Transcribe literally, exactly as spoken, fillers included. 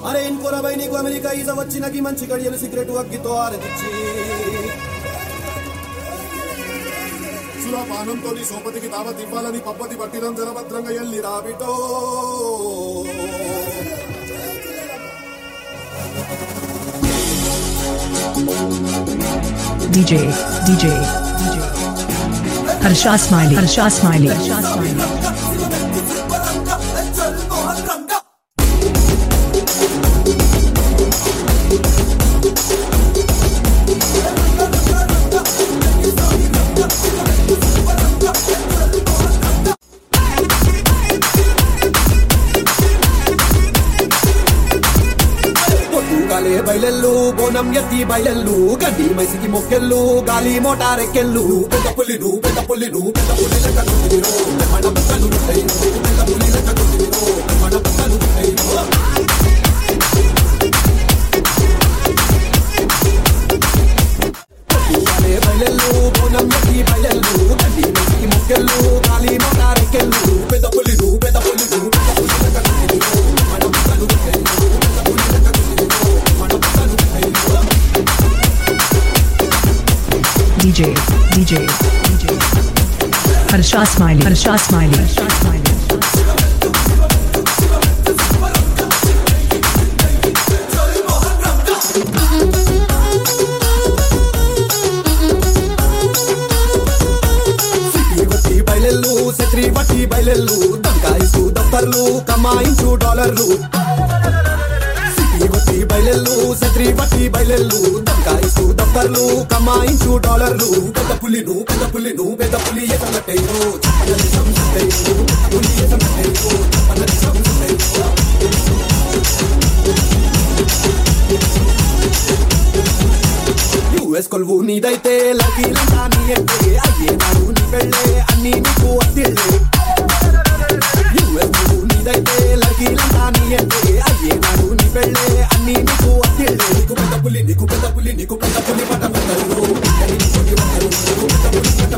అరే ఇంకొరబై నీకు అమెరికా ఈజ వచ్చినకి మంచి గడియలు సిగరెట్ అగ్గితో ఆరదిచ్చి సురాపానంతో నీ సోపతికి దావత్ ఇవ్వాలని పప్పతి పట్టినం జలభద్రంగా ఎల్లి రాబిటో DJ, DJ, DJ. Harsha Smiley, Harsha Smiley, Harsha Smiley. బయలెల్లు బోనం ఎత్తి బయలెల్లు గడ్డి మైసికి మొక్కెళ్ళు గాలి మోటారెక్కెళ్ళు పెద్ద పుల్లిను పెద్ద పుల్లిను పెద్ద పుల్లి లెక్క కొట్టిరో మన బట్టలు పెద్ద పుల్లి లెక్క కొట్టిరో మన బట్టలు బయలెల్లు బోనం ఎత్తి బయలెల్లు గడ్డి మైసికి మొక్కెళ్ళు గాలి మోటారెక్కెళ్ళు పెద్ద పుల్లిను పెద్ద పుల్లిను పెద్ద పుల్లి లెక్క కొట్టిరో మన బట్టలు DJ, DJ, DJ. Harsha Smiley, Harsha Smiley, Harsha Smiley. City బయలెల్లు సెత్రి బట్టి బయలెల్లు దంకాయిస్తూ దఫ్తర్లు కమాయించు డాలర్లు సిటీ బయలెల్లు సెత్రి బట్టి బయలెల్లు దంకాయిస్తూ దఫ్తర్లు కమాయించు డాలర్లు పెద్ద పులిను పెద్ద పులిను పెద్ద పులి ఎసమటైరు పన్నది సంసటైరు పులి ఎసమటైరు పన్నది సంసటైరు యుఎస్ కొల్వు నీదైతే లకీలంతా నీ అంటే అయ్యేనాడు నీ వెళ్ళే అన్ని నీకు అద్దిళ్ళే యుఎస్ కొల్వు నీదైతే లకీలంతా నీ అంటే అయ్యేనాడు నీ వెళ్ళే అన్ని నీకు అద్దిళ్ళే నీకు పెద్ద పులి నీకు పెద్ద పులి నీకు పెద్ద పులి పట్ట